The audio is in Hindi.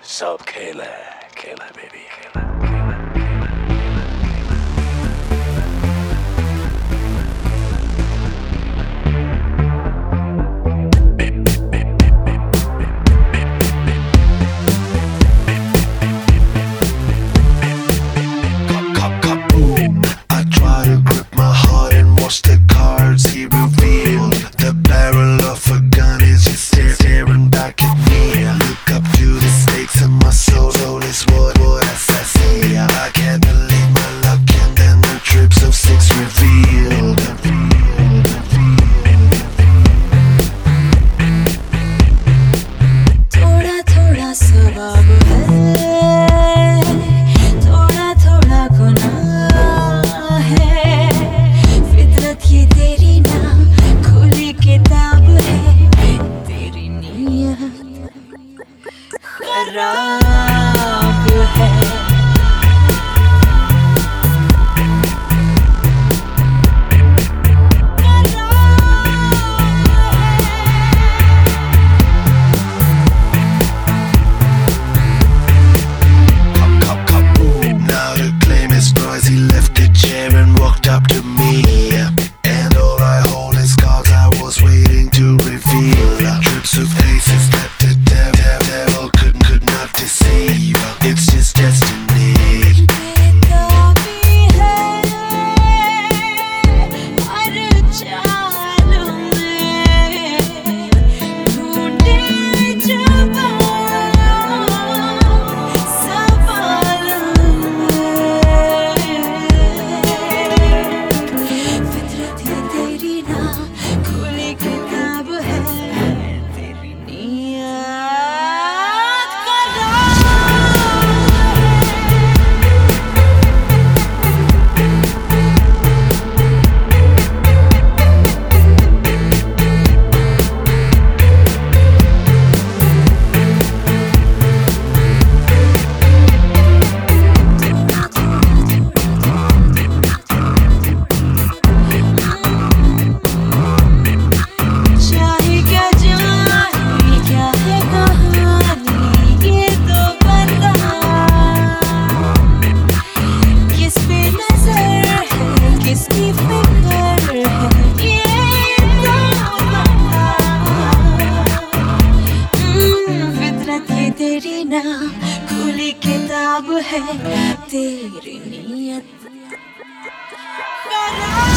सब खेल है बेबी, खेल है। खराब है Now the claim is noise. He left the chair and walked up to me, and all I hold is cards I was waiting to reveal. Trips of aces that the devil could not deceive. It's just destiny. तेरी ना खुली किताब है तेरी नीयत।